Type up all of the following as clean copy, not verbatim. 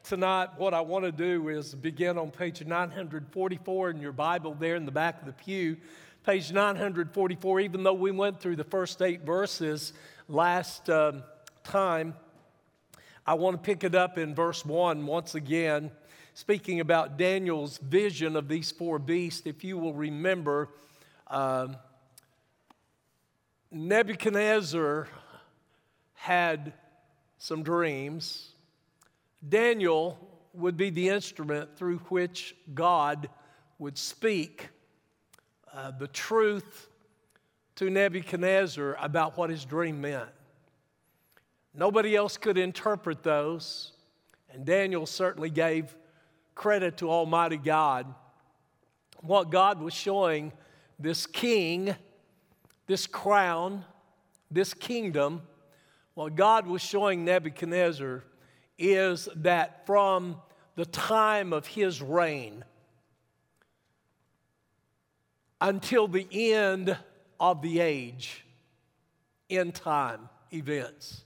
Tonight, what I want to do is begin on page 944 in your Bible there in the back of the pew. Page 944, even though we went through the first 8 verses last time, I want to pick it up in verse 1 once again, speaking about Daniel's vision of these 4 beasts. If you will remember, Nebuchadnezzar had some dreams. Daniel would be the instrument through which God would speak the truth to Nebuchadnezzar about what his dream meant. Nobody else could interpret those, and Daniel certainly gave credit to Almighty God. What God was showing this king, this crown, this kingdom, what God was showing Nebuchadnezzar is that from the time of his reign until the end of the age, end time events,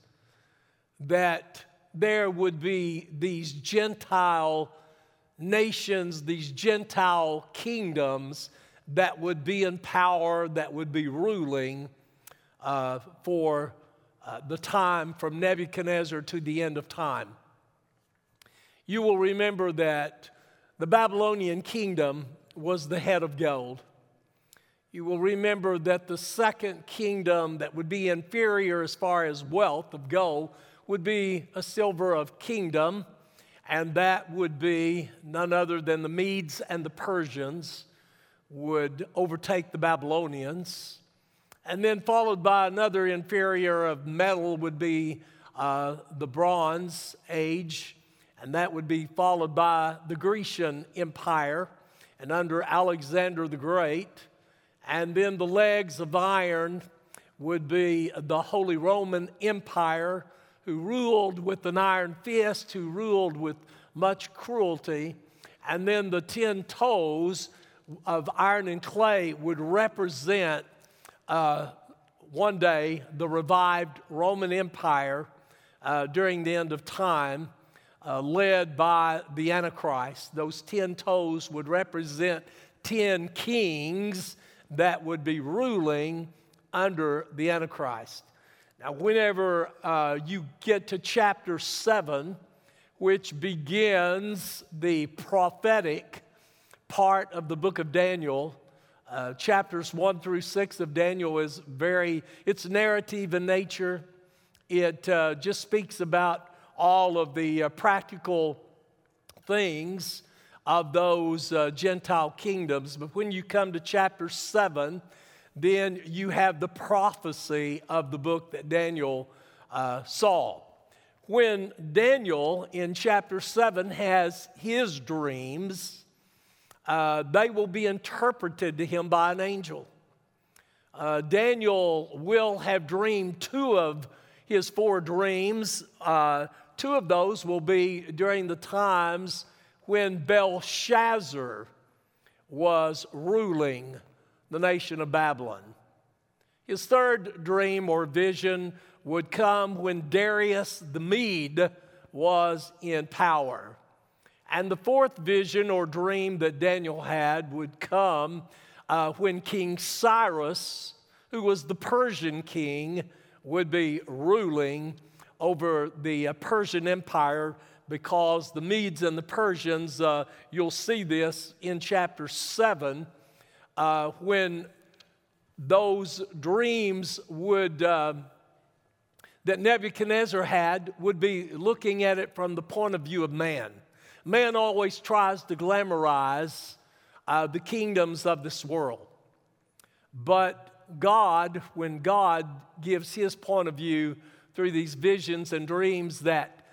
that there would be these Gentile nations, these Gentile kingdoms that would be in power, that would be ruling for the time from Nebuchadnezzar to the end of time. You will remember that the Babylonian kingdom was the head of gold. You will remember that the second kingdom that would be inferior as far as wealth of gold would be a silver of kingdom, and that would be none other than the Medes and the Persians would overtake the Babylonians. And then followed by another inferior of metal would be the Bronze Age, and that would be followed by the Grecian Empire and under Alexander the Great. And then the legs of iron would be the Holy Roman Empire, who ruled with an iron fist, who ruled with much cruelty. And then the 10 toes of iron and clay would represent one day the revived Roman Empire during the end of time, led by the Antichrist. Those 10 toes would represent 10 kings that would be ruling under the Antichrist. Now, whenever you get to chapter 7, which begins the prophetic part of the book of Daniel, chapters 1 through 6 of Daniel is it's narrative in nature. It just speaks about all of the practical things of those Gentile kingdoms. But when you come to chapter 7, then you have the prophecy of the book that Daniel saw. When Daniel in chapter 7 has his dreams, they will be interpreted to him by an angel. Daniel will have dreamed 2 of his 4 dreams. 2 of those will be during the times when Belshazzar was ruling the nation of Babylon. His 3rd dream or vision would come when Darius the Mede was in power. And the 4th vision or dream that Daniel had would come when King Cyrus, who was the Persian king, would be ruling over the Persian Empire, because the Medes and the Persians, you'll see this in chapter 7, when those dreams that Nebuchadnezzar had would be looking at it from the point of view of man. Man always tries to glamorize the kingdoms of this world. But God, when God gives his point of view through these visions and dreams that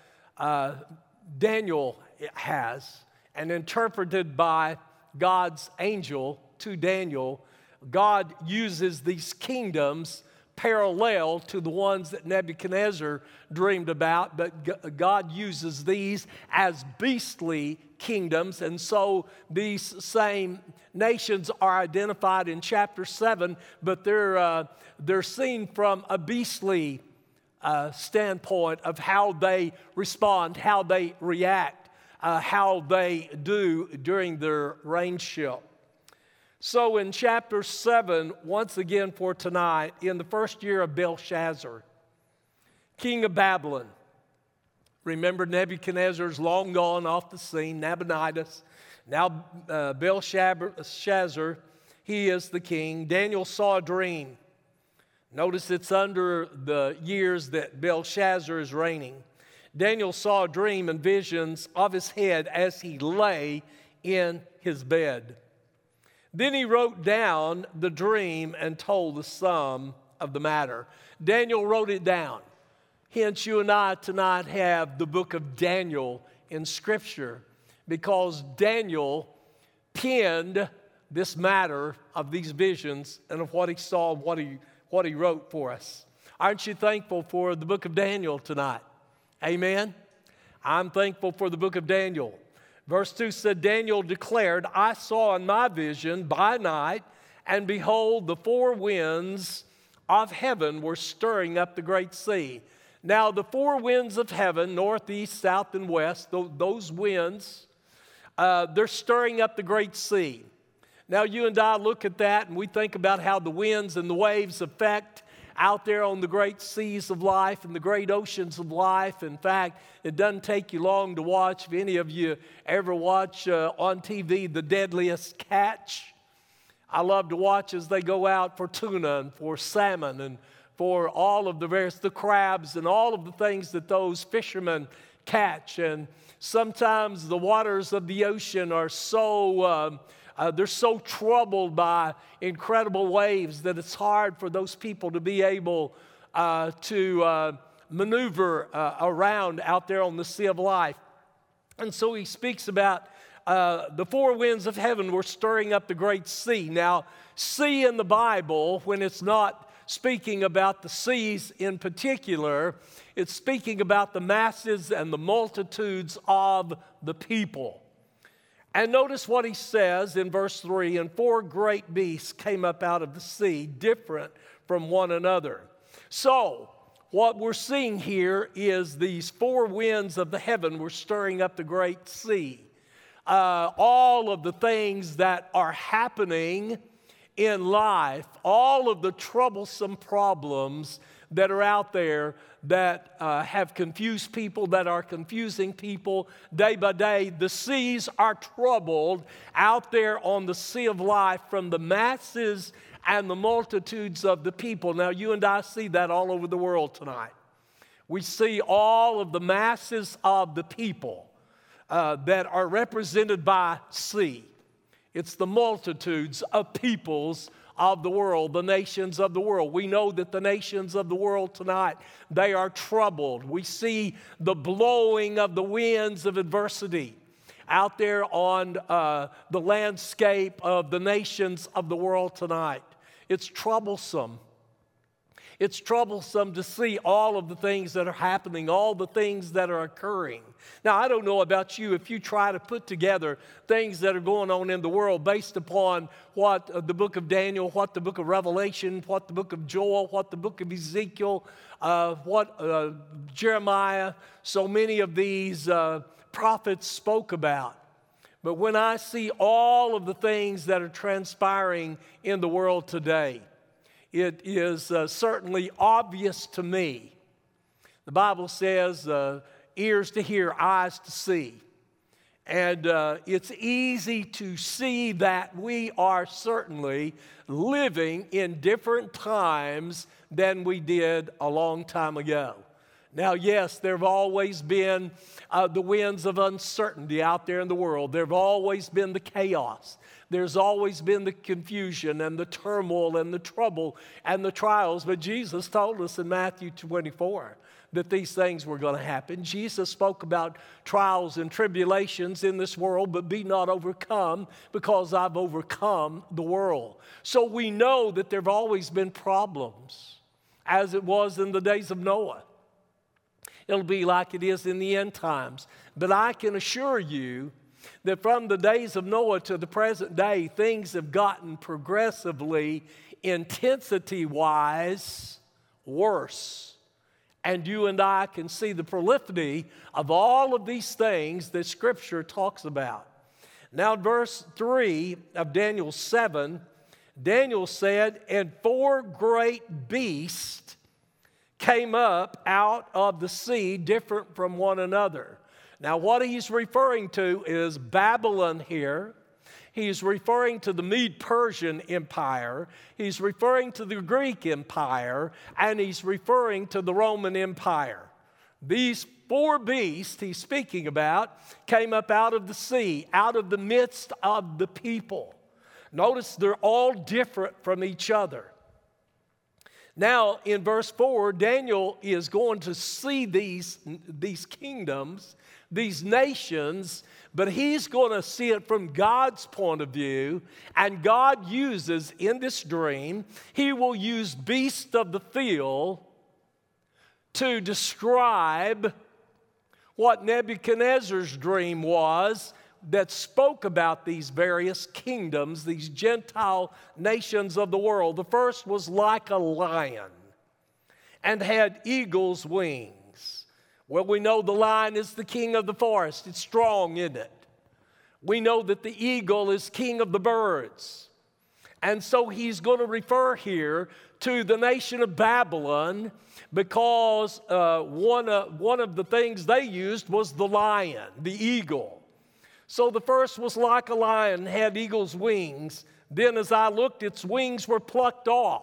Daniel has, and interpreted by God's angel to Daniel, God uses these kingdoms parallel to the ones that Nebuchadnezzar dreamed about, but God uses these as beastly kingdoms, and so these same nations are identified in chapter 7, but they're seen from a beastly standpoint of how they respond, how they react how they do during their reignship. So in chapter 7, once again for tonight, in the first year of Belshazzar, king of Babylon. Remember, Nebuchadnezzar's long gone off the scene, Nabonidus. Now Belshazzar, he is the king. Daniel saw a dream. Notice it's under the years that Belshazzar is reigning. Daniel saw a dream and visions of his head as he lay in his bed. Then he wrote down the dream and told the sum of the matter. Daniel wrote it down. Hence, you and I tonight have the book of Daniel in Scripture, because Daniel penned this matter of these visions and of what he saw and what he wrote for us. Aren't you thankful for the book of Daniel tonight? Amen? I'm thankful for the book of Daniel. Verse 2 said, Daniel declared, I saw in my vision by night, and behold, the four winds of heaven were stirring up the great sea. Now, the four winds of heaven, north, east, south, and west, those winds, they're stirring up the great sea. Now, you and I look at that and we think about how the winds and the waves affect out there on the great seas of life and the great oceans of life. In fact, it doesn't take you long to watch. If any of you ever watch on TV The Deadliest Catch, I love to watch as they go out for tuna and for salmon and for all of the crabs and all of the things that those fishermen catch. And sometimes the waters of the ocean are they're so troubled by incredible waves that it's hard for those people to be able to maneuver around out there on the sea of life. And so he speaks about the four winds of heaven were stirring up the great sea. Now, sea in the Bible, when it's not speaking about the seas in particular, it's speaking about the masses and the multitudes of the people. And notice what he says in verse 3, and four great beasts came up out of the sea, different from one another. So, what we're seeing here is these four winds of the heaven were stirring up the great sea. All of the things that are happening in life, all of the troublesome problems that are out there that have confused people, that are confusing people day by day. The seas are troubled out there on the sea of life from the masses and the multitudes of the people. Now, you and I see that all over the world tonight. We see all of the masses of the people that are represented by sea. It's the multitudes of peoples of the world, the nations of the world. We know that the nations of the world tonight, they are troubled. We see the blowing of the winds of adversity out there on the landscape of the nations of the world tonight. It's troublesome. It's troublesome to see all of the things that are happening, all the things that are occurring. Now, I don't know about you, if you try to put together things that are going on in the world based upon what the book of Daniel, what the book of Revelation, what the book of Joel, what the book of Ezekiel, what Jeremiah, so many of these prophets spoke about. But when I see all of the things that are transpiring in the world today, it is certainly obvious to me. The Bible says ears to hear, eyes to see. And it's easy to see that we are certainly living in different times than we did a long time ago. Now, yes, there have always been the winds of uncertainty out there in the world. There have always been the chaos. There's always been the confusion and the turmoil and the trouble and the trials. But Jesus told us in Matthew 24 that these things were going to happen. Jesus spoke about trials and tribulations in this world, but be not overcome, because I've overcome the world. So we know that there have always been problems, as it was in the days of Noah. It'll be like it is in the end times. But I can assure you that from the days of Noah to the present day, things have gotten progressively, intensity-wise, worse And you and I can see the prolificity of all of these things that Scripture talks about. Now, verse 3 of Daniel 7, Daniel said, "And 4 great beasts came up out of the sea, different from one another." Now, what he's referring to is Babylon here. He's referring to the Mede-Persian Empire. He's referring to the Greek Empire. And he's referring to the Roman Empire. These 4 beasts he's speaking about came up out of the sea, out of the midst of the people. Notice they're all different from each other. Now, in verse 4, Daniel is going to see these kingdoms, these nations, but he's going to see it from God's point of view. And God uses, in this dream, he will use beasts of the field to describe what Nebuchadnezzar's dream was that spoke about these various kingdoms, these Gentile nations of the world. The first was like a lion and had eagle's wings. Well, we know the lion is the king of the forest. It's strong, isn't it? We know that the eagle is king of the birds. And so he's going to refer here to the nation of Babylon because one of the things they used was the lion, the eagle. So the first was like a lion, had eagle's wings. Then as I looked, its wings were plucked off.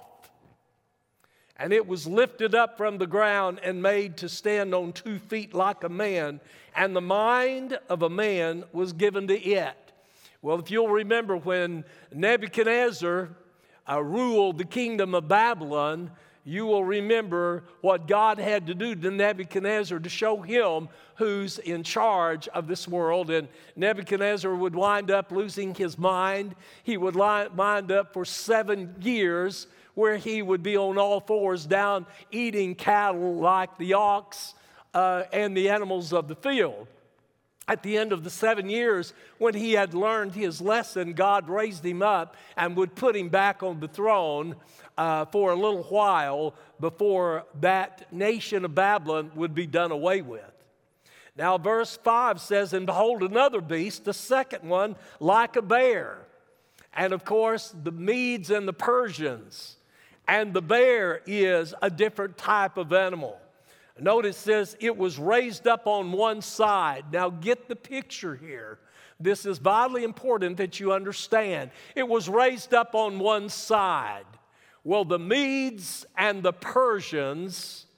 And it was lifted up from the ground and made to stand on 2 feet like a man. And the mind of a man was given to it. Well, if you'll remember when Nebuchadnezzar ruled the kingdom of Babylon, you will remember what God had to do to Nebuchadnezzar to show him who's in charge of this world. And Nebuchadnezzar would wind up losing his mind. He would wind up for 7 years where he would be on all fours down eating cattle like the ox and the animals of the field. At the end of the 7 years, when he had learned his lesson, God raised him up and would put him back on the throne for a little while before that nation of Babylon would be done away with. Now, verse 5 says, "And behold, another beast, the second one, like a bear." And of course, the Medes and the Persians. And the bear is a different type of animal. Notice it says it was raised up on one side. Now get the picture here. This is vitally important that you understand. It was raised up on one side. Well, the Medes and the Persians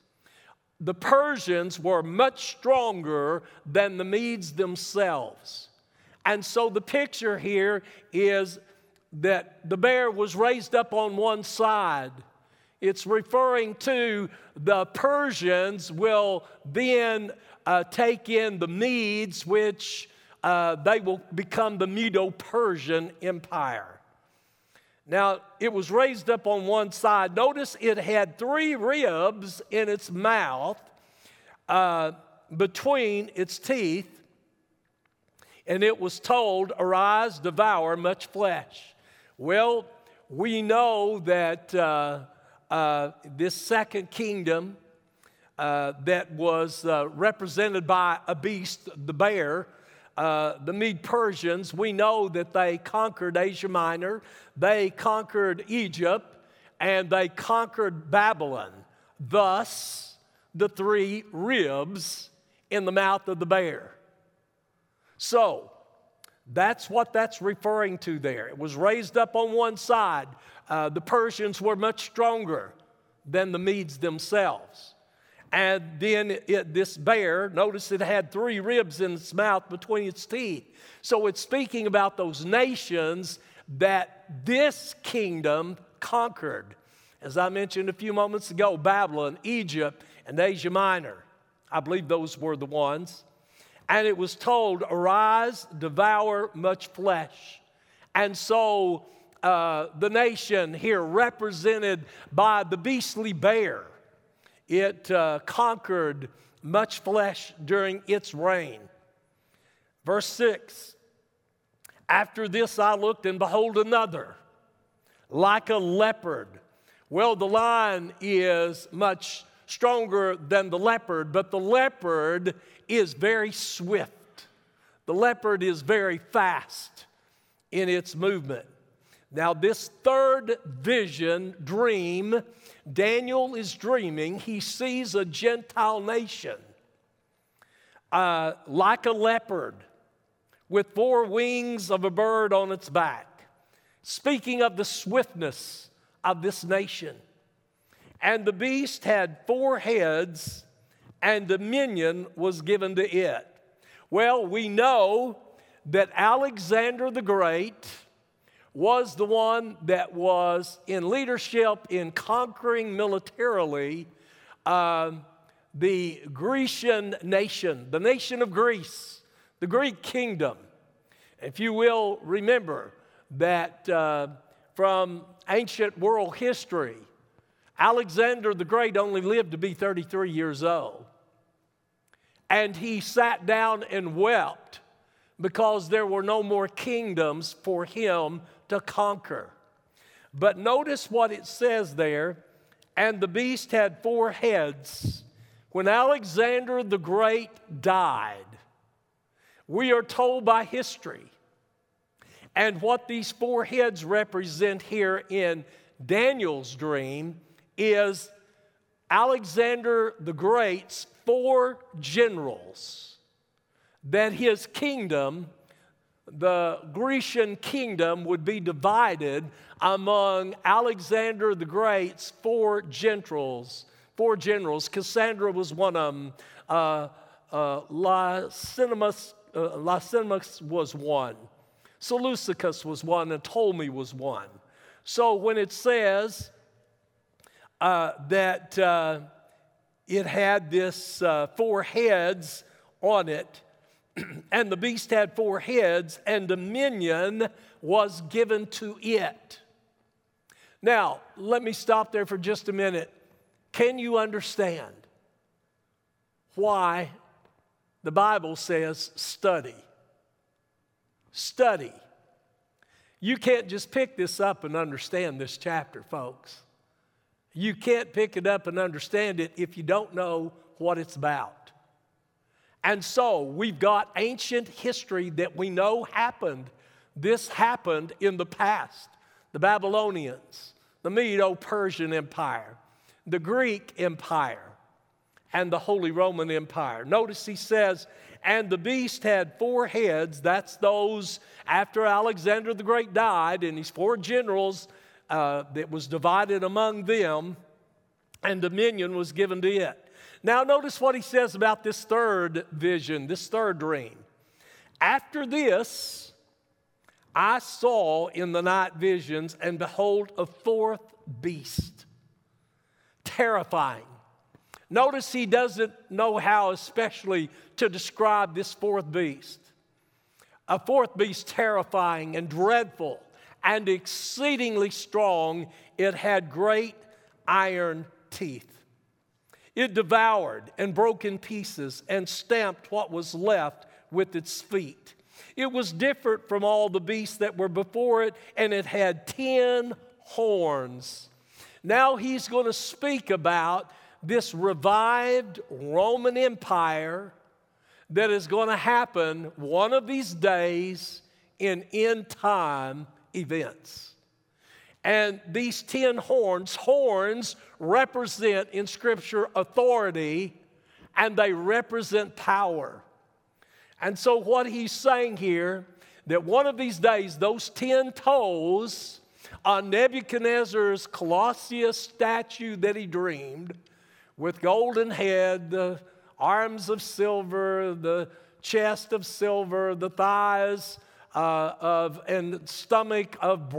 were much stronger than the Medes themselves. And so the picture here is that the bear was raised up on one side. It's referring to the Persians will then take in the Medes, which they will become the Medo-Persian Empire. Now, it was raised up on one side. Notice it had 3 ribs in its mouth between its teeth, and it was told, "Arise, devour much flesh." Well, we know that this second kingdom that was represented by a beast, the bear, the Mede-Persians, we know that they conquered Asia Minor, they conquered Egypt, and they conquered Babylon. Thus, the 3 ribs in the mouth of the bear. So, that's what that's referring to there. It was raised up on one side. The Persians were much stronger than the Medes themselves. And then this bear, notice it had 3 ribs in its mouth between its teeth. So it's speaking about those nations that this kingdom conquered. As I mentioned a few moments ago, Babylon, Egypt, and Asia Minor. I believe those were the ones. And it was told, "Arise, devour much flesh." And so the nation here represented by the beastly bear, it conquered much flesh during its reign. Verse 6, "After this I looked, and behold another, like a leopard." Well, the lion is much stronger than the leopard, but the leopard is very swift. The leopard is very fast in its movement. Now, this third vision, dream, Daniel is dreaming. He sees a Gentile nation like a leopard with 4 wings of a bird on its back, speaking of the swiftness of this nation. And the beast had 4 heads, and dominion was given to it. Well, we know that Alexander the Great was the one that was in leadership in conquering militarily the Grecian nation, the nation of Greece, the Greek kingdom. If you will remember that from ancient world history, Alexander the Great only lived to be 33 years old. And he sat down and wept because there were no more kingdoms for him to conquer. But notice what it says there, and the beast had 4 heads. When Alexander the Great died, we are told by history, and what these 4 heads represent here in Daniel's dream is Alexander the Great's 4 generals, that his kingdom, the Grecian kingdom, would be divided among Alexander the Great's 4 generals. Cassandra was one of them. Lysimachus was one. Seleucus was one, and Ptolemy was one. So when it says that it had this 4 heads on it, and the beast had 4 heads, and dominion was given to it. Now, let me stop there for just a minute. Can you understand why the Bible says study? Study. You can't just pick this up and understand this chapter, folks. You can't pick it up and understand it if you don't know what it's about. And so we've got ancient history that we know happened. This happened in the past. The Babylonians, the Medo-Persian Empire, the Greek Empire, and the Holy Roman Empire. Notice he says, and the beast had 4 heads. That's those after Alexander the Great died, and his 4 generals that was divided among them, and dominion was given to it. Now notice what he says about this third vision, this third dream. After this, I saw in the night visions, and behold, a 4th beast, terrifying. Notice he doesn't know how especially to describe this 4th beast. A 4th beast, terrifying and dreadful and exceedingly strong. It had great iron teeth. It devoured and broke in pieces and stamped what was left with its feet. It was different from all the beasts that were before it, and it had 10 horns. Now he's going to speak about this revived Roman Empire that is going to happen one of these days in end time events. And these 10 horns represent in Scripture authority, and they represent power. And so what he's saying here, that one of these days, those 10 toes on Nebuchadnezzar's Colossus statue that he dreamed, with golden head, the arms of silver, the chest of silver, the thighs and stomach of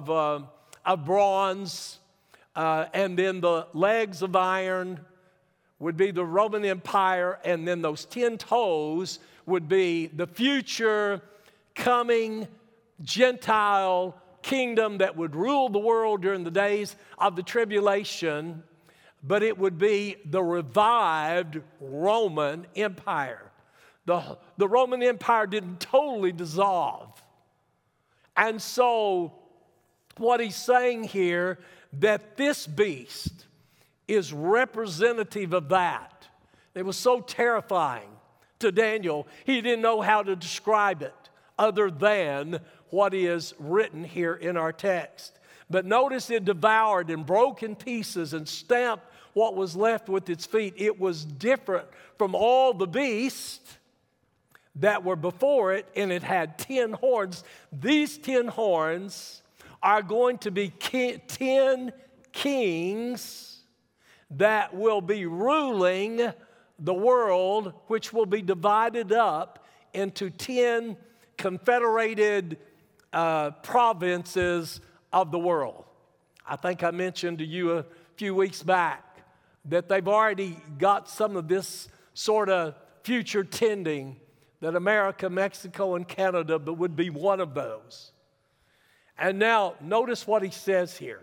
bronze, and then the legs of iron would be the Roman Empire, and then those 10 toes would be the future coming Gentile kingdom that would rule the world during the days of the tribulation, but it would be the revived Roman Empire. The Roman Empire didn't totally dissolve. And so what he's saying here, that this beast is representative of that. It was so terrifying to Daniel, he didn't know how to describe it other than what is written here in our text. But notice it devoured and broke in pieces and stamped what was left with its feet. It was different from all the beasts that were before it, and it had 10 horns. These 10 horns are going to be 10 kings that will be ruling the world, which will be divided up into 10 confederated provinces of the world. I think I mentioned to you a few weeks back that they've already got some of this sort of future tending, that America, Mexico, and Canada would be one of those. And now, notice what he says here.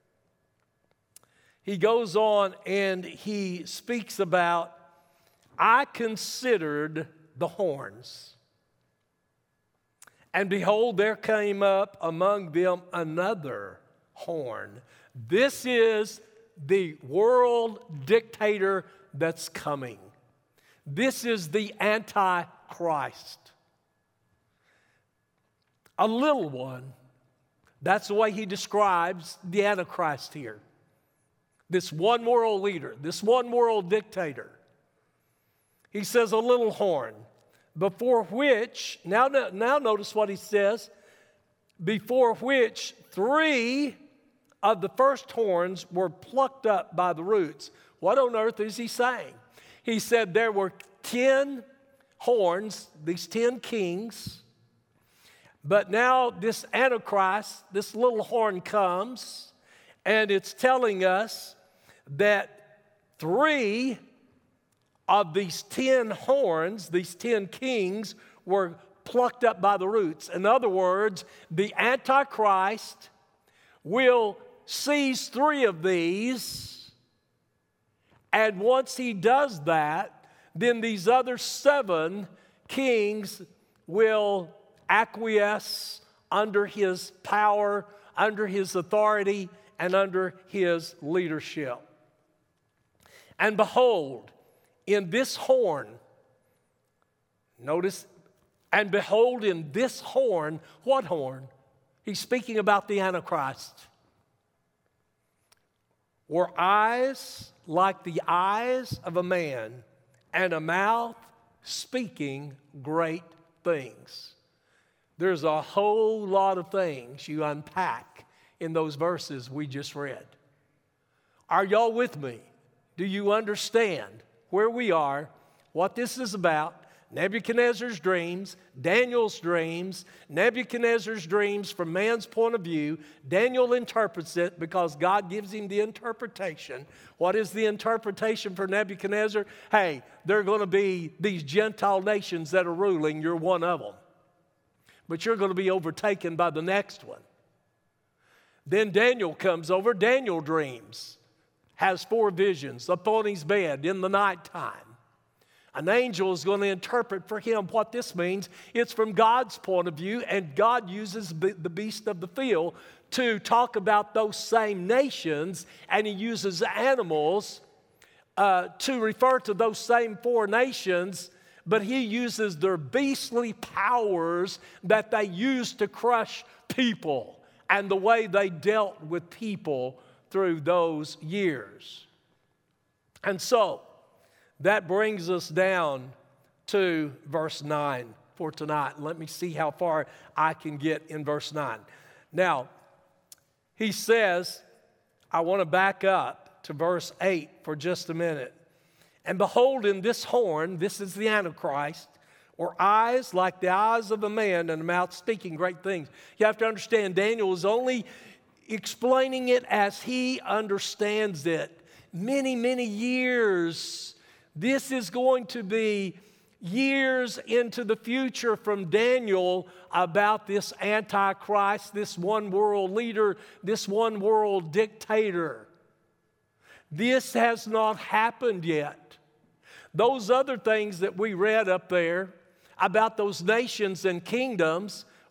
He goes on and he speaks about, I considered the horns, and behold, there came up among them another horn. This is the world dictator that's coming. This is the Antichrist. A little one. That's the way he describes the Antichrist here. This one world leader, this one world dictator. He says a little horn, before which, now notice what he says, before which 3 of the first horns were plucked up by the roots. What on earth is he saying? He said there were 10 horns, these 10 kings, but now this Antichrist, this little horn comes, and it's telling us that 3 of these 10 horns, these 10 kings, were plucked up by the roots. In other words, the Antichrist will seize 3 of these, and once he does that, then these other 7 kings will acquiesce under his power, under his authority, and under his leadership. And behold, in this horn, notice, and behold in this horn, what horn? He's speaking about the Antichrist. Were eyes like the eyes of a man, and a mouth speaking great things. There's a whole lot of things you unpack in those verses we just read. Are y'all with me? Do you understand where we are, what this is about? Nebuchadnezzar's dreams, Daniel's dreams, Nebuchadnezzar's dreams from man's point of view. Daniel interprets it because God gives him the interpretation. What is the interpretation for Nebuchadnezzar? Hey, there are going to be these Gentile nations that are ruling. You're one of them. But you're going to be overtaken by the next one. Then Daniel comes over. Daniel dreams, has 4 visions upon his bed in the nighttime. An angel is going to interpret for him what this means. It's from God's point of view, and God uses the beast of the field to talk about those same nations, and he uses animals to refer to those same 4 nations, but he uses their beastly powers that they used to crush people and the way they dealt with people through those years. And so, that brings us down to verse 9 for tonight. Let me see how far I can get in verse 9. Now, he says, I want to back up to verse 8 for just a minute. And behold, in this horn, this is the Antichrist, or eyes like the eyes of a man, and a mouth speaking great things. You have to understand, Daniel is only explaining it as he understands it. Many, many years. This is going to be years into the future from Daniel about this Antichrist, this one world leader, this one world dictator. This has not happened yet. Those other things that we read up there about those nations and kingdoms,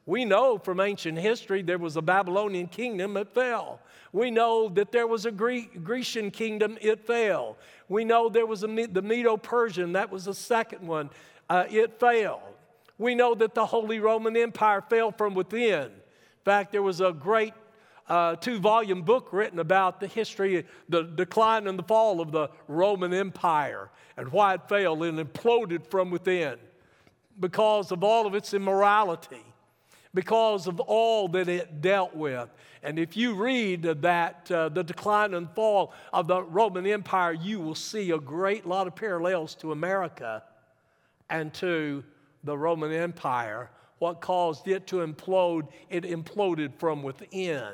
We know from ancient history there was a Babylonian kingdom, it fell. We know that there was a Grecian kingdom, it fell. We know there was the Medo-Persian, that was the second one, it fell. We know that the Holy Roman Empire fell from within. In fact, there was a great 2-volume book written about the history, the decline and the fall of the Roman Empire and why it fell and imploded from within because of all of its immorality, because of all that it dealt with. And if you read that, the decline and fall of the Roman Empire, you will see a great lot of parallels to America and to the Roman Empire. What caused it to implode? It imploded from within.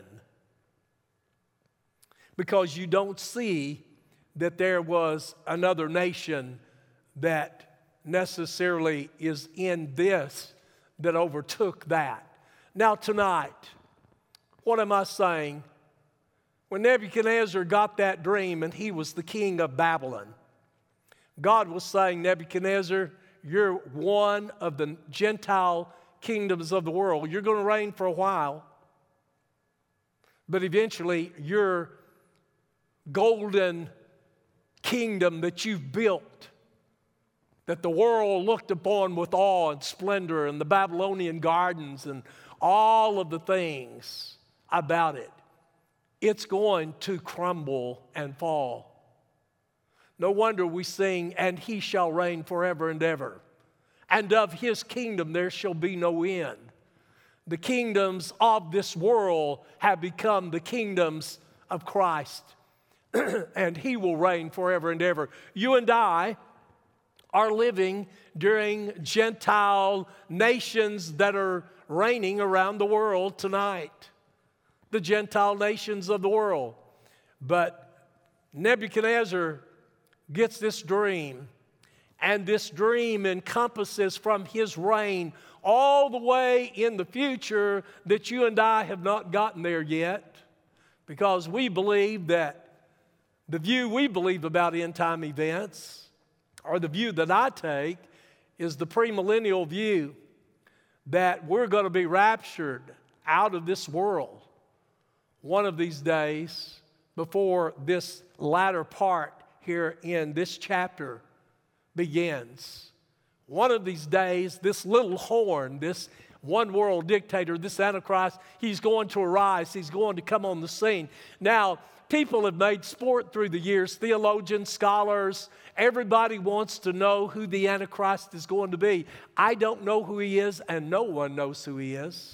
Because you don't see that there was another nation that necessarily is in this that overtook that. Now tonight, what am I saying? When Nebuchadnezzar got that dream and he was the king of Babylon, God was saying, Nebuchadnezzar, you're one of the Gentile kingdoms of the world. You're going to reign for a while, but eventually your golden kingdom that you've built, that the world looked upon with awe and splendor, and the Babylonian gardens and all of the things about it, it's going to crumble and fall. No wonder we sing, and he shall reign forever and ever. And of his kingdom there shall be no end. The kingdoms of this world have become the kingdoms of Christ. And he will reign forever and ever. You and I are living during Gentile nations that are reigning around the world tonight. The Gentile nations of the world. But Nebuchadnezzar gets this dream, and this dream encompasses from his reign all the way in the future that you and I have not gotten there yet, because we believe that the view we believe about end-time events, or the view that I take, is the premillennial view that we're going to be raptured out of this world one of these days before this latter part here in this chapter begins. One of these days, this little horn, this one world dictator, this Antichrist, he's going to arise. He's going to come on the scene. Now, people have made sport through the years, theologians, scholars, everybody wants to know who the Antichrist is going to be. I don't know who he is, and no one knows who he is.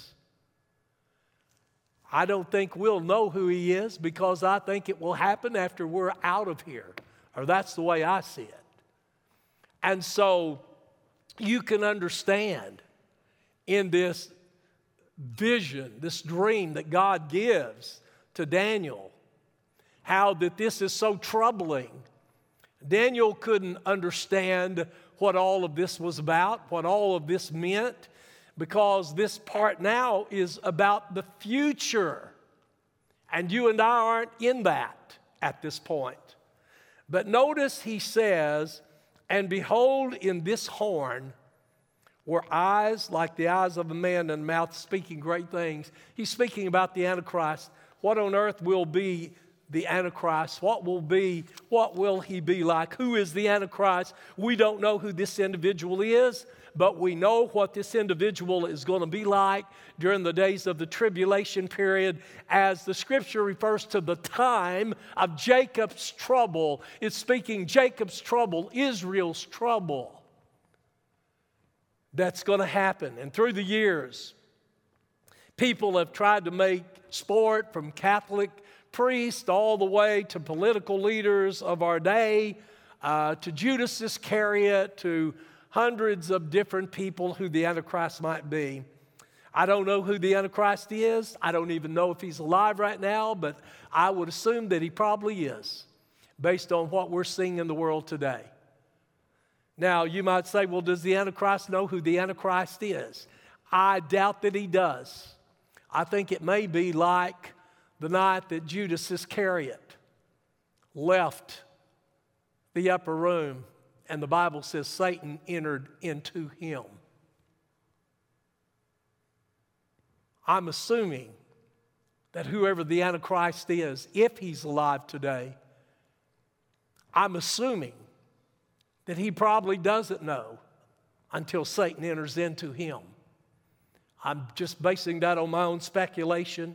I don't think we'll know who he is, because I think it will happen after we're out of here, or that's the way I see it. And so you can understand in this vision, this dream that God gives to Daniel, how that this is so troubling. Daniel couldn't understand what all of this was about, what all of this meant, because this part now is about the future. And you and I aren't in that at this point. But notice he says, and behold, in this horn were eyes like the eyes of a man, and mouth speaking great things. He's speaking about the Antichrist. What on earth will be the Antichrist? What will he be like? Who is the Antichrist? We don't know who this individual is, but we know what this individual is going to be like during the days of the tribulation period, as the scripture refers to the time of Jacob's trouble. It's speaking Jacob's trouble, Israel's trouble. That's going to happen. And through the years, people have tried to make sport, from Catholic priests all the way to political leaders of our day, to Judas Iscariot, to hundreds of different people who the Antichrist might be. I don't know who the Antichrist is. I don't even know if he's alive right now, but I would assume that he probably is, based on what we're seeing in the world today. Now, you might say, well, does the Antichrist know who the Antichrist is? I doubt that he does. I think it may be like the night that Judas Iscariot left the upper room, and the Bible says Satan entered into him. I'm assuming that whoever the Antichrist is, if he's alive today, I'm assuming that he probably doesn't know until Satan enters into him. I'm just basing that on my own speculation.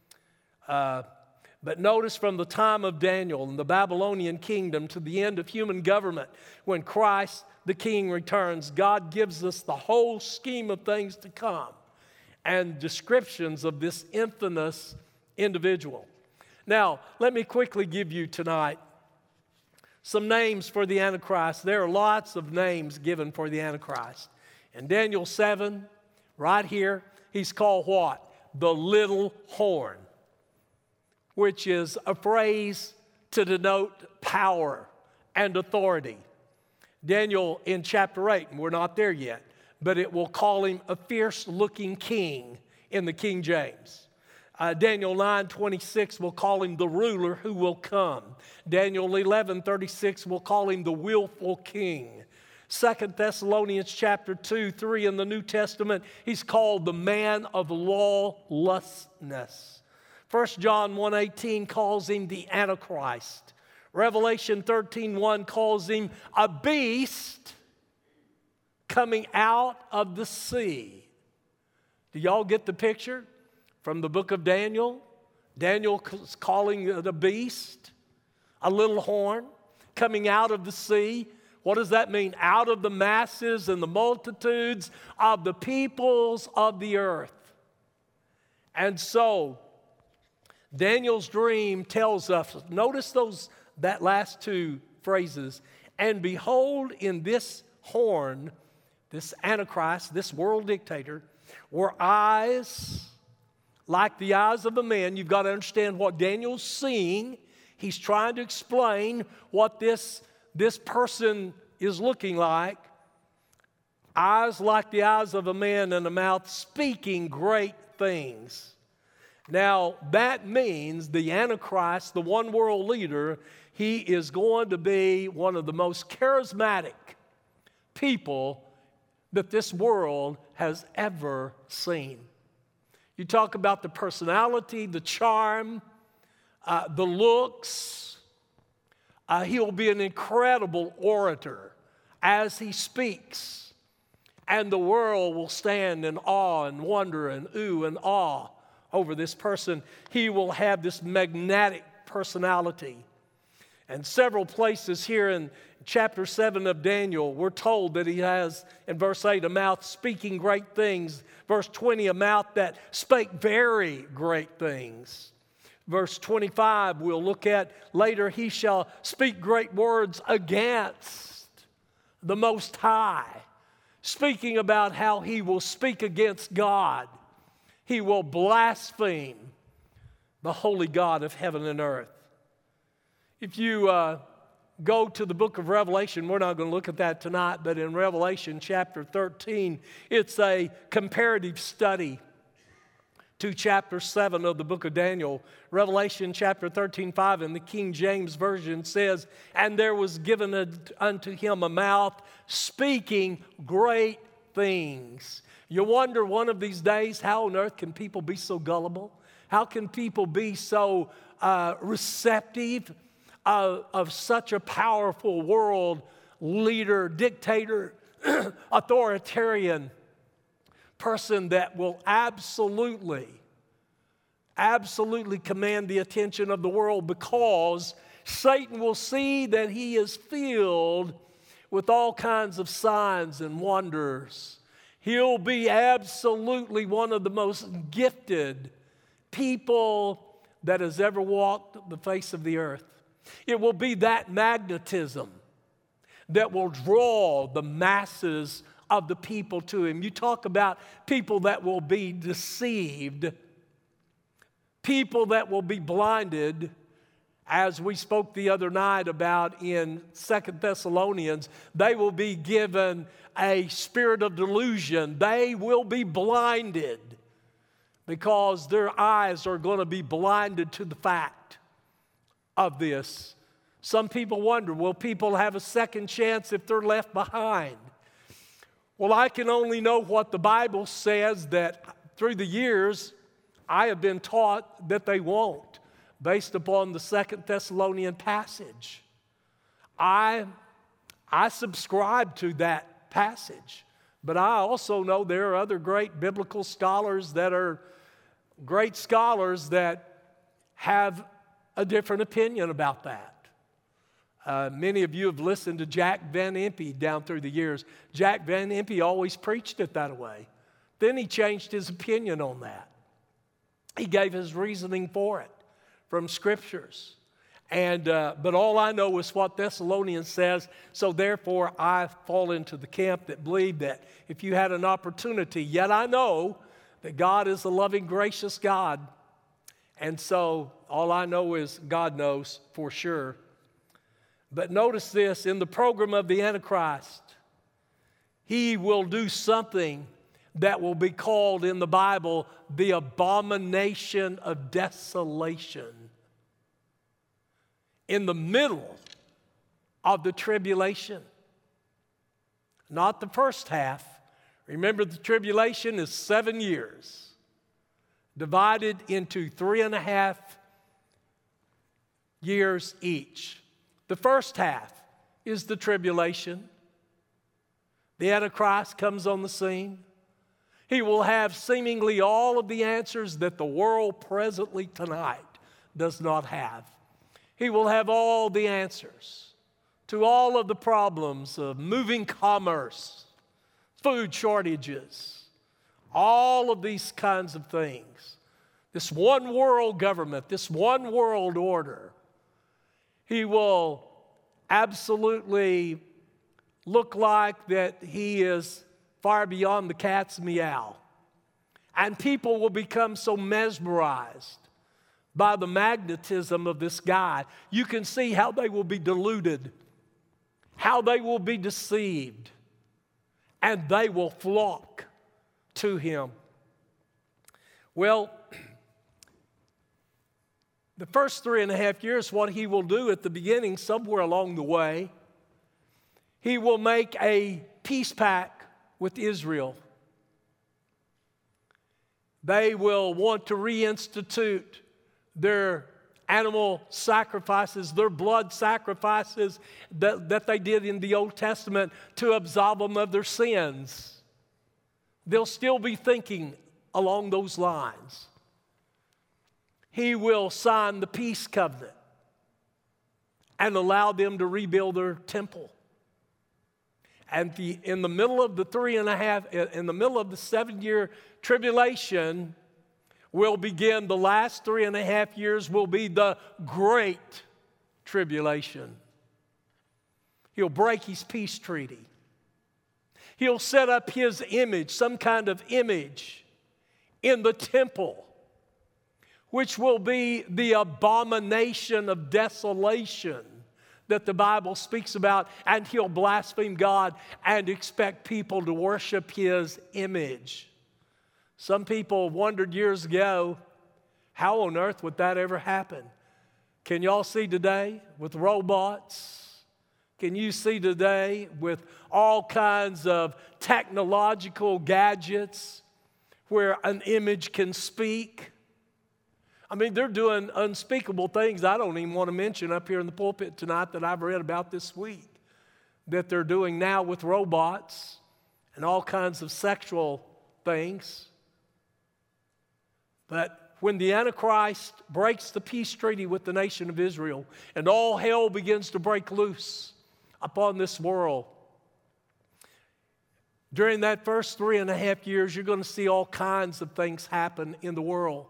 But notice from the time of Daniel and the Babylonian kingdom to the end of human government, when Christ the King returns, God gives us the whole scheme of things to come and descriptions of this infamous individual. Now, let me quickly give you tonight some names for the Antichrist. There are lots of names given for the Antichrist. In Daniel 7, right here, he's called what? The little horn, which is a phrase to denote power and authority. Daniel in chapter 8, and we're not there yet, but it will call him a fierce-looking king in the King James. Daniel 9:26 will call him the ruler who will come. Daniel 11:36 will call him the willful king. 2 Thessalonians chapter 2-3 in the New Testament, he's called the man of lawlessness. 1 John 1:18 calls him the Antichrist. Revelation 13:1 calls him a beast coming out of the sea. Do y'all get the picture from the book of Daniel? Daniel is calling it a beast, a little horn coming out of the sea. What does that mean? Out of the masses and the multitudes of the peoples of the earth. And so, Daniel's dream tells us, notice that last two phrases, and behold, in this horn, this Antichrist, this world dictator, were eyes like the eyes of a man. You've got to understand what Daniel's seeing. He's trying to explain what this person is looking like. Eyes like the eyes of a man, and a mouth speaking great things. Now, that means the Antichrist, the one world leader, he is going to be one of the most charismatic people that this world has ever seen. You talk about the personality, the charm, the looks. He will be an incredible orator as he speaks, and the world will stand in awe and wonder and ooh and awe over this person. He will have this magnetic personality. And several places here in chapter 7 of Daniel, we're told that he has, in verse 8, a mouth speaking great things. Verse 20, a mouth that spake very great things. Verse 25, we'll look at later, he shall speak great words against the Most High, speaking about how he will speak against God. He will blaspheme the holy God of heaven and earth. If you go to the book of Revelation, we're not going to look at that tonight, but in Revelation chapter 13, it's a comparative study to chapter 7 of the book of Daniel. Revelation chapter 13:5 in the King James Version says, and there was given unto him a mouth speaking great things. You wonder one of these days, how on earth can people be so gullible? How can people be so receptive of such a powerful world leader, dictator, authoritarian person that will absolutely command the attention of the world, because Satan will see that he is filled with all kinds of signs and wonders. He'll be absolutely one of the most gifted people that has ever walked the face of the earth. It will be that magnetism that will draw the masses of the people to him. You talk about people that will be deceived, people that will be blinded, as we spoke the other night about in 2 Thessalonians. They will be given a spirit of delusion. They will be blinded because their eyes are going to be blinded to the fact of this. Some people wonder, will people have a second chance if they're left behind? Well, I can only know what the Bible says, that through the years, I have been taught that they won't, based upon the 2 Thessalonian passage. I subscribe to that passage, but I also know there are other great biblical scholars that are great scholars that have a different opinion about that. Many of you have listened to Jack Van Impe down through the years. Jack Van Impe always preached it that way. Then he changed his opinion on that. He gave his reasoning for it from scriptures. But all I know is what Thessalonians says, so therefore I fall into the camp that believe that if you had an opportunity, yet I know that God is a loving, gracious God. And so all I know is God knows for sure. But notice this, in the program of the Antichrist, he will do something that will be called in the Bible the abomination of desolation. In the middle of the tribulation, not the first half. Remember, the tribulation is 7 years, divided into 3.5 years each. The first half is the tribulation. The Antichrist comes on the scene. He will have seemingly all of the answers that the world presently tonight does not have. He will have all the answers to all of the problems of moving commerce, food shortages, all of these kinds of things. This one world government, this one world order. He will absolutely look like that he is far beyond the cat's meow. And people will become so mesmerized by the magnetism of this guy. You can see how they will be deluded, how they will be deceived, and they will flock to him. Well, the first 3.5 years, what he will do at the beginning, somewhere along the way, he will make a peace pact with Israel. They will want to reinstitute their animal sacrifices, their blood sacrifices that they did in the Old Testament to absolve them of their sins. They'll still be thinking along those lines. He will sign the peace covenant and allow them to rebuild their temple. And in the middle of the 7-year tribulation will begin, the last 3.5 years will be the great tribulation. He'll break his peace treaty. He'll set up his image, some kind of image, in the temple, which will be the abomination of desolation that the Bible speaks about, and he'll blaspheme God and expect people to worship his image. Some people wondered years ago, how on earth would that ever happen? Can y'all see today with robots? Can you see today with all kinds of technological gadgets where an image can speak? I mean, they're doing unspeakable things I don't even want to mention up here in the pulpit tonight that I've read about this week, that they're doing now with robots and all kinds of sexual things. But when the Antichrist breaks the peace treaty with the nation of Israel and all hell begins to break loose upon this world, during that first 3.5 years, you're going to see all kinds of things happen in the world.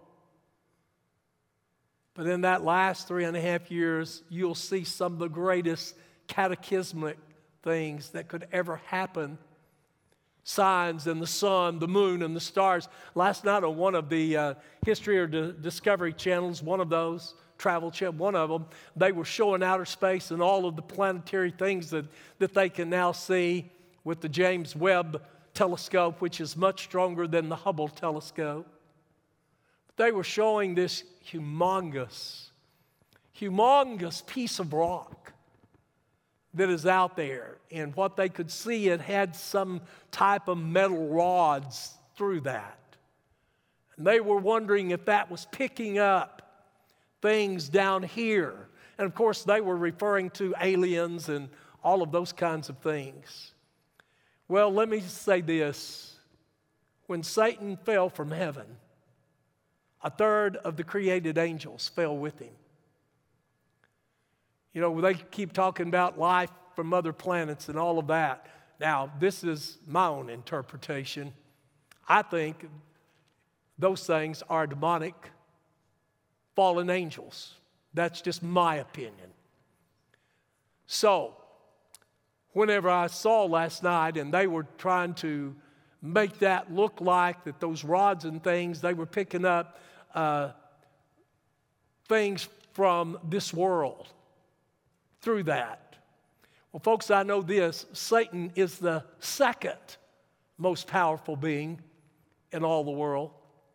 But in that last 3.5 years, you'll see some of the greatest cataclysmic things that could ever happen. Signs in the sun, the moon, and the stars. Last night on one of the History or Discovery channels, one of those, Travel Channel, one of them, they were showing outer space and all of the planetary things that they can now see with the James Webb telescope, which is much stronger than the Hubble telescope. They were showing this humongous piece of rock that is out there. And what they could see, it had some type of metal rods through that. And they were wondering if that was picking up things down here. And of course, they were referring to aliens and all of those kinds of things. Well, let me say this. When Satan fell from heaven, a third of the created angels fell with him. You know, they keep talking about life from other planets and all of that. Now, this is my own interpretation. I think those things are demonic fallen angels. That's just my opinion. So, whenever I saw last night and they were trying to make that look like that those rods and things, they were picking up things from this world through that. Well, folks, I know this. Satan is the second most powerful being in all the world.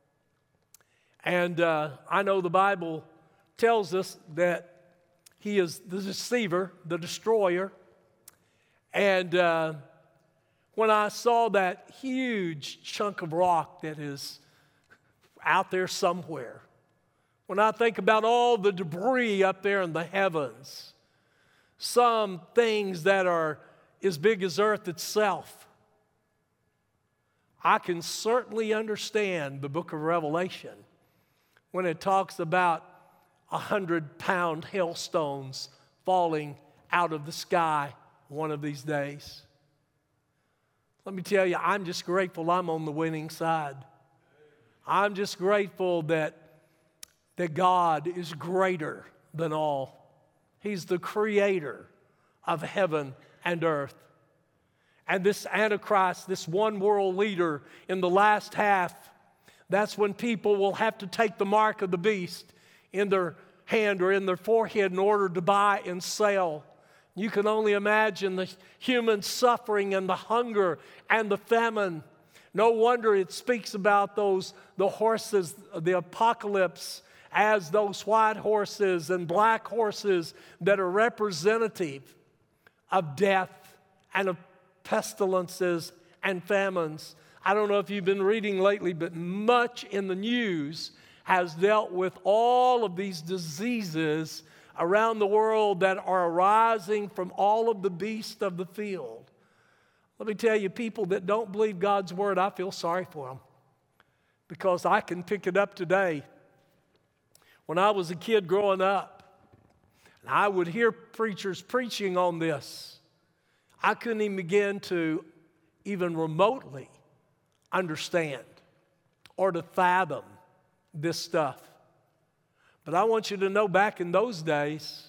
And I know the Bible tells us that he is the deceiver, the destroyer. And when I saw that huge chunk of rock that is out there somewhere, when I think about all the debris up there in the heavens, some things that are as big as earth itself, I can certainly understand the book of Revelation when it talks about 100-pound hailstones falling out of the sky one of these days. Let me tell you, I'm just grateful I'm on the winning side. I'm just grateful that God is greater than all. He's the creator of heaven and earth. And this Antichrist, this one world leader in the last half, that's when people will have to take the mark of the beast in their hand or in their forehead in order to buy and sell. You can only imagine the human suffering and the hunger and the famine. No wonder it speaks about the horses, the apocalypse, as those white horses and black horses that are representative of death and of pestilences and famines. I don't know if you've been reading lately, but much in the news has dealt with all of these diseases around the world that are arising from all of the beasts of the field. Let me tell you, people that don't believe God's word, I feel sorry for them because I can pick it up today. When I was a kid growing up, and I would hear preachers preaching on this, I couldn't even begin to even remotely understand or to fathom this stuff. But I want you to know back in those days,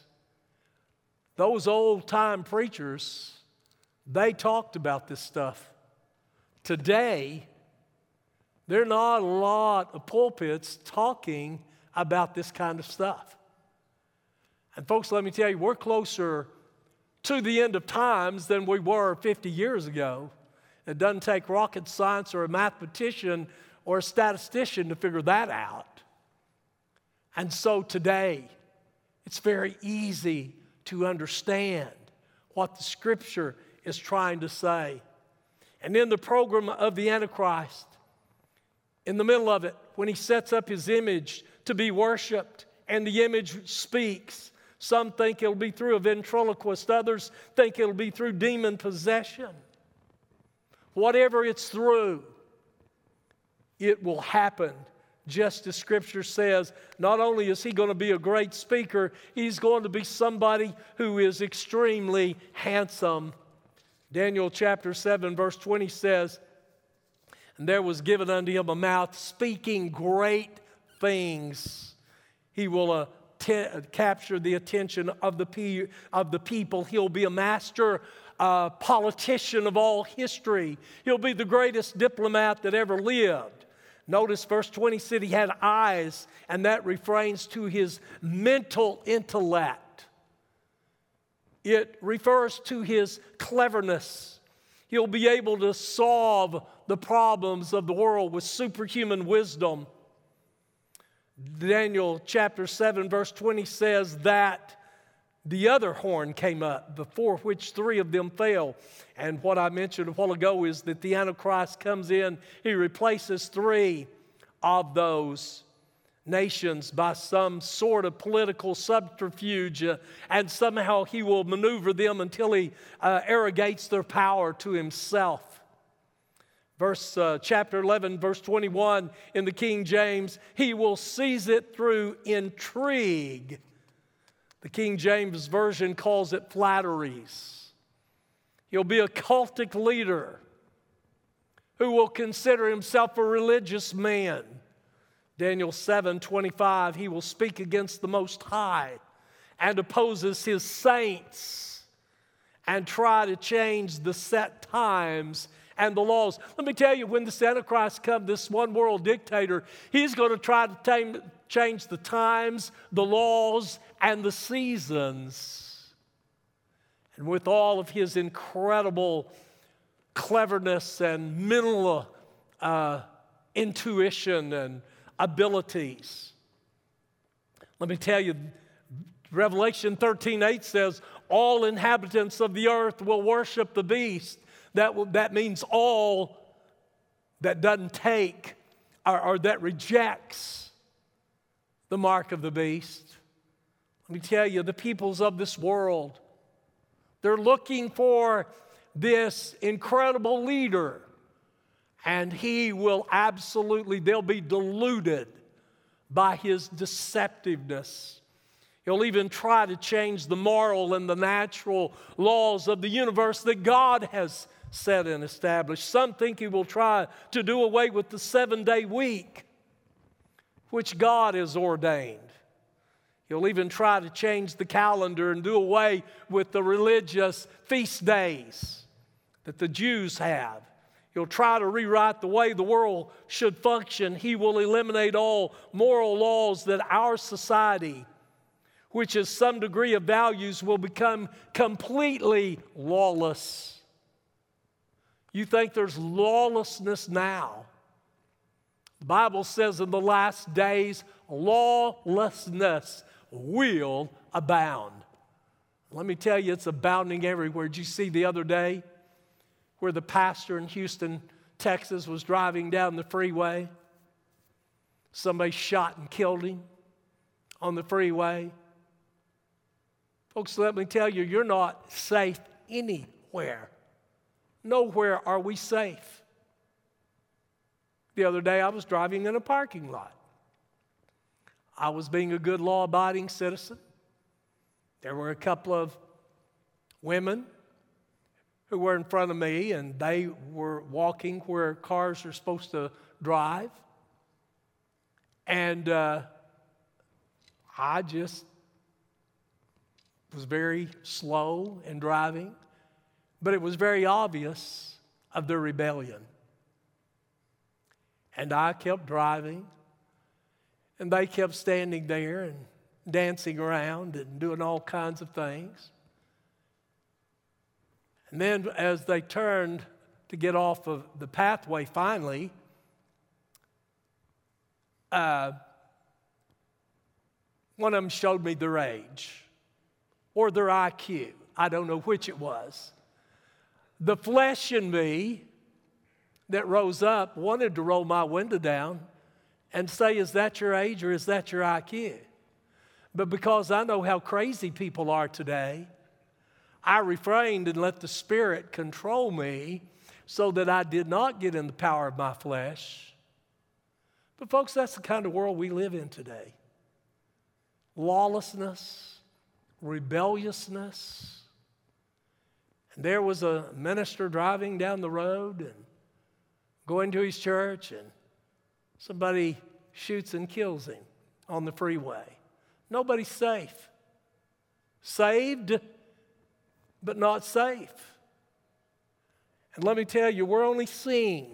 those old-time preachers, they talked about this stuff. Today, there are not a lot of pulpits talking about this kind of stuff. And folks, let me tell you, we're closer to the end of times than we were 50 years ago. It doesn't take rocket science or a mathematician or a statistician to figure that out. And so today, it's very easy to understand what the Scripture is trying to say. And in the program of the Antichrist, in the middle of it, when he sets up his image to be worshiped, and the image speaks. Some think it'll be through a ventriloquist. Others think it'll be through demon possession. Whatever it's through, it will happen. Just as Scripture says, not only is he going to be a great speaker, he's going to be somebody who is extremely handsome. Daniel chapter 7 verse 20 says, "And there was given unto him a mouth speaking great things. He will capture the attention of the people. He'll be a master politician of all history. He'll be the greatest diplomat that ever lived." Notice verse 20 said he had eyes, and that refers to his mental intellect. It refers to his cleverness. He'll be able to solve the problems of the world with superhuman wisdom. Daniel chapter 7 verse 20 says that the other horn came up, before which three of them fell. And what I mentioned a while ago is that the Antichrist comes in, he replaces three of those nations by some sort of political subterfuge, and somehow he will maneuver them until he arrogates their power to himself. Chapter 11, verse 21 in the King James, he will seize it through intrigue. The King James Version calls it flatteries. He'll be a cultic leader who will consider himself a religious man. Daniel 7:25, he will speak against the Most High and opposes his saints and try to change the set times and the laws. Let me tell you, when the Antichrist comes, this one world dictator, he's going to try to change the times, the laws, and the seasons. And with all of his incredible cleverness and mental intuition and abilities, let me tell you, Revelation 13:8 says, all inhabitants of the earth will worship the beast. That means all that doesn't take or that rejects the mark of the beast. Let me tell you, the peoples of this world, they're looking for this incredible leader, and he will they'll be deluded by his deceptiveness. He'll even try to change the moral and the natural laws of the universe that God has set and established. Some think he will try to do away with the 7-day week, which God has ordained. He'll even try to change the calendar and do away with the religious feast days that the Jews have. He'll try to rewrite the way the world should function. He will eliminate all moral laws that our society, which is some degree of values, will become completely lawless. You think there's lawlessness now? The Bible says in the last days, lawlessness will abound. Let me tell you, it's abounding everywhere. Did you see the other day where the pastor in Houston, Texas, was driving down the freeway? Somebody shot and killed him on the freeway. Folks, let me tell you, you're not safe anywhere. Nowhere are we safe. The other day, I was driving in a parking lot. I was being a good law-abiding citizen. There were a couple of women who were in front of me, and they were walking where cars are supposed to drive. And I just was very slow in driving, but it was very obvious of their rebellion. And I kept driving, and they kept standing there and dancing around and doing all kinds of things. And then as they turned to get off of the pathway finally, one of them showed me their age or their IQ. I don't know which it was. The flesh in me that rose up wanted to roll my window down and say, is that your age or is that your IQ? But because I know how crazy people are today, I refrained and let the Spirit control me so that I did not get in the power of my flesh. But folks, that's the kind of world we live in today. Lawlessness, rebelliousness. And there was a minister driving down the road and going to his church, and somebody shoots and kills him on the freeway. Nobody's safe. Saved, but not safe. And let me tell you, we're only seeing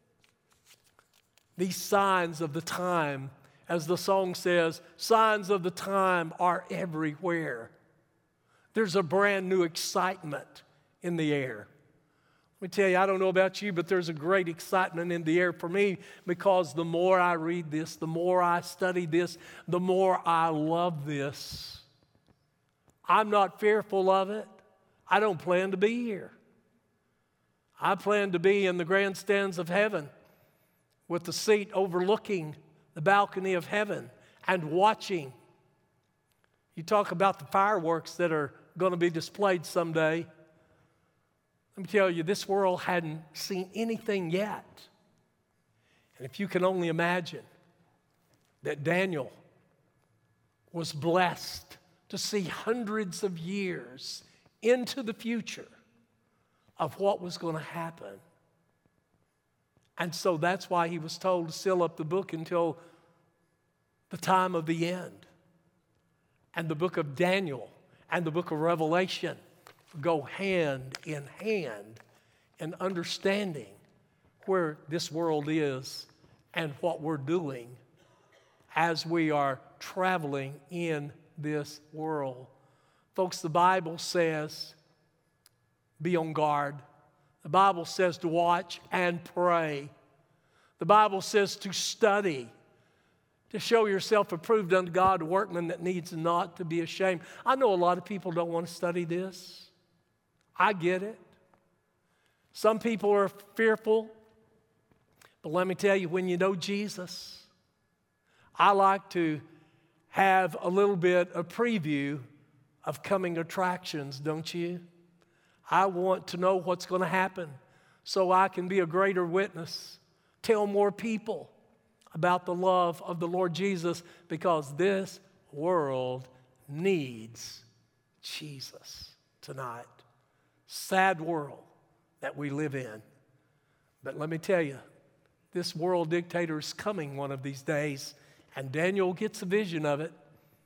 these signs of the time. As the song says, signs of the time are everywhere. There's a brand new excitement in the air. Let me tell you, I don't know about you, but there's a great excitement in the air for me, because the more I read this, the more I study this, the more I love this. I'm not fearful of it. I don't plan to be here. I plan to be in the grandstands of heaven with the seat overlooking the balcony of heaven and watching. You talk about the fireworks that are going to be displayed someday. Let me tell you, this world hadn't seen anything yet. And if you can only imagine that Daniel was blessed to see hundreds of years into the future of what was going to happen. And so that's why he was told to seal up the book until the time of the end. And the book of Daniel and the book of Revelation go hand in hand in understanding where this world is and what we're doing as we are traveling in this world. Folks, the Bible says, be on guard. The Bible says to watch and pray. The Bible says to study, to show yourself approved unto God, a workman that needs not to be ashamed. I know a lot of people don't want to study this. I get it. Some people are fearful. But let me tell you, when you know Jesus, I like to have a little bit of preview of coming attractions, don't you? I want to know what's going to happen so I can be a greater witness, tell more people about the love of the Lord Jesus, because this world needs Jesus tonight. Sad world that we live in. But let me tell you, this world dictator is coming one of these days, and Daniel gets a vision of it,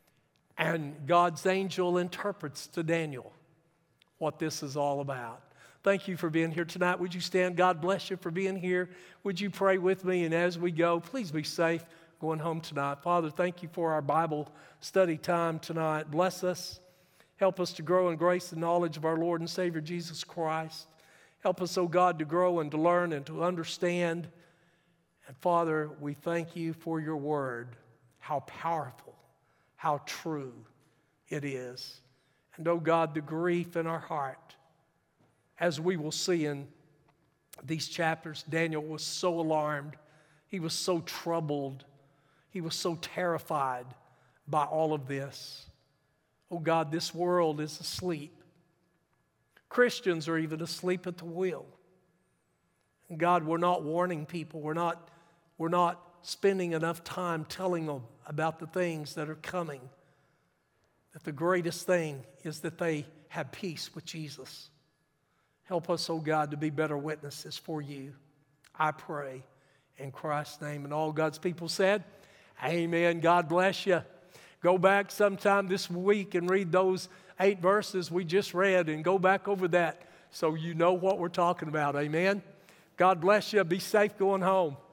and God's angel interprets to Daniel what this is all about. Thank you for being here tonight. Would you stand? God bless you for being here. Would you pray with me? And as we go, please be safe going home tonight. Father, thank you for our Bible study time tonight. Bless us. Help us to grow in grace and knowledge of our Lord and Savior Jesus Christ. Help us, oh God, to grow and to learn and to understand. And Father, we thank you for your word, how powerful, how true it is. And oh God, the grief in our heart, as we will see in these chapters, Daniel was so alarmed. He was so troubled. He was so terrified by all of this. Oh God, this world is asleep. Christians are even asleep at the wheel. And God, we're not warning people. We're not spending enough time telling them about the things that are coming. That the greatest thing is that they have peace with Jesus. Help us, oh God, to be better witnesses for you. I pray in Christ's name. And all God's people said, amen. God bless you. Go back sometime this week and read those 8 verses we just read and go back over that so you know what we're talking about. Amen. God bless you. Be safe going home.